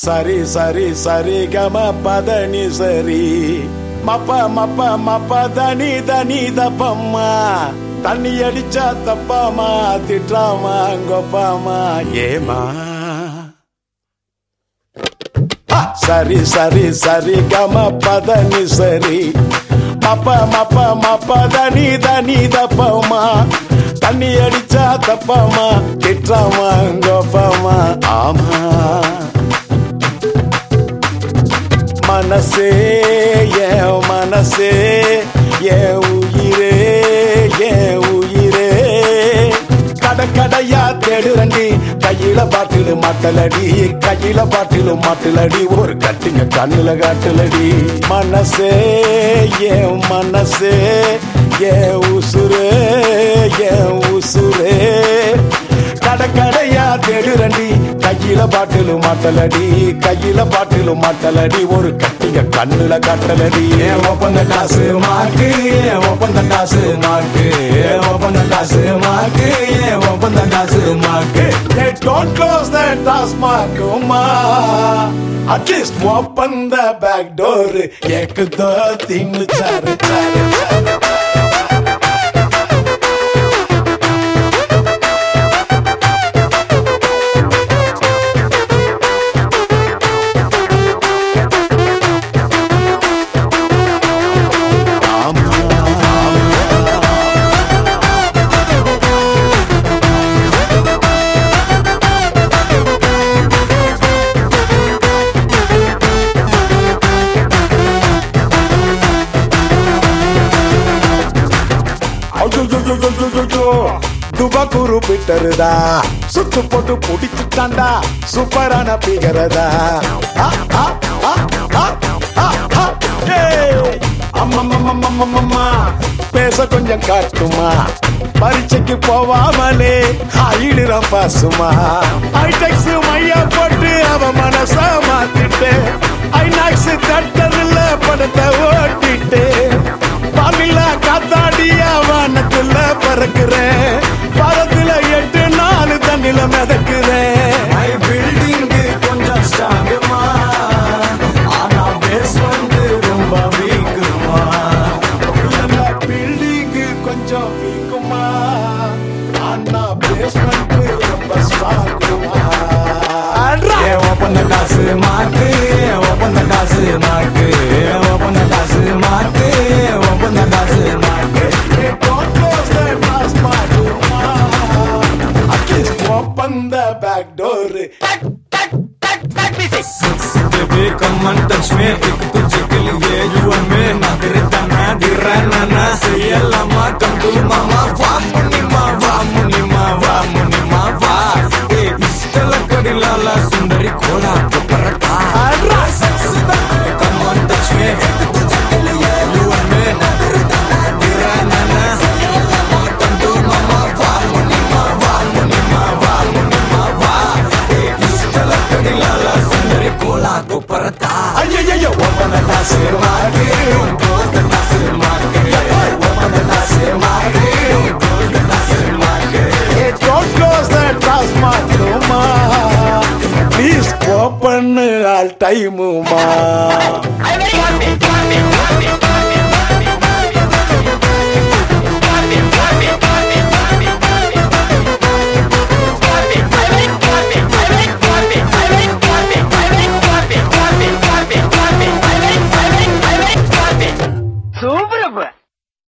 சரி சரி சரி கம பதனி சரி மப்ப மப்ப மப்ப தனி தனி தப்பம்மா தண்ணி அடிச்சா தப்பாமா திட்டாமா கொப்பாமா ஏமா சரி சரி சரி கம பதனி சரி மப்ப மப்ப மப்ப தனி தனி தப்பம்மா தண்ணி அடிச்சா தப்பாமா திட்டாமா கொப்பாமா ஆமா மனசே என் மனசே என் உயிரே என் உயிரே கடை கடையா தேடுறண்டி கையில பாட்டிலு மாட்டலடி கையில பாட்டிலு மாட்டலடி ஒரு கட்டிங்க கண்ணுல காட்டுலடி மனசே என் மனசே என் உசுரே என் உசுரே கடை கடையா தேடுறண்டி கையில பாட்டிலு மாட்டலடி கையில பாட்டிலு மாட்டலடி ஒரு கட்டிங்க கண்ணுல காட்டலடி ஒப்பந்த காசு மாக்கு ஒப்பந்த காசு மாக்கு ஒப்பந்த காசு மாக்கு ஒப்பந்த காசு மாக்கு don't close that taskmark ma at least open the back door ek do tin char char துபகுரு பிட்டருதா சுத்து போட்டு புடிச்சுட்டாண்டா சூப்பரான பிகரதா அம்மம்மா பேச கொஞ்சம் காட்டுமா பரீட்சைக்கு போவாமலே ஆயிடுற பாசுமா ஐடெக்ஸ் மையா போட்டு அவ மனச மாத்திட்டு ஐநாக்ஸ் தட்டதில்ல படத்தை ஓட்டிட்டு பாமில்லா காத்தாடியா வானத்துல பறக்குறேன் பாரத்துல 8 நாள் தண்ணில மிதக்குறேன் பில்டிங் கொஞ்சம் ஸ்ட்ராங்குமா ஆனா பேஸ்மெண்ட் ரொம்ப வீக்குமா பில்டிங் கொஞ்சம் வீக்குமா ஆனா பேஸ்மெண்ட் ரொம்ப ஸ்ட்ராங்குமா ஒப்பந்த காசு மாக்கு ஒப்பந்த காசு மாக்கு ஒப்பந்த காசு மாக்கு ஒப்பந்த காசு மாக்கு open the back door baby come and touch me ek tujhe ke liye you and me na dirana dirana sayalama come to mama va munima va munima va munima va e istala kadilala sundari kola parata come and touch me ek tujhe ke liye you and me na dirana sayalama come to mama va munima va munima va munima va e istala kadilala sundari kola parata ayayaya open the glass marke close the glass marke open the glass marke close the glass marke don't close that glass marke ma please open all time ma I am very happy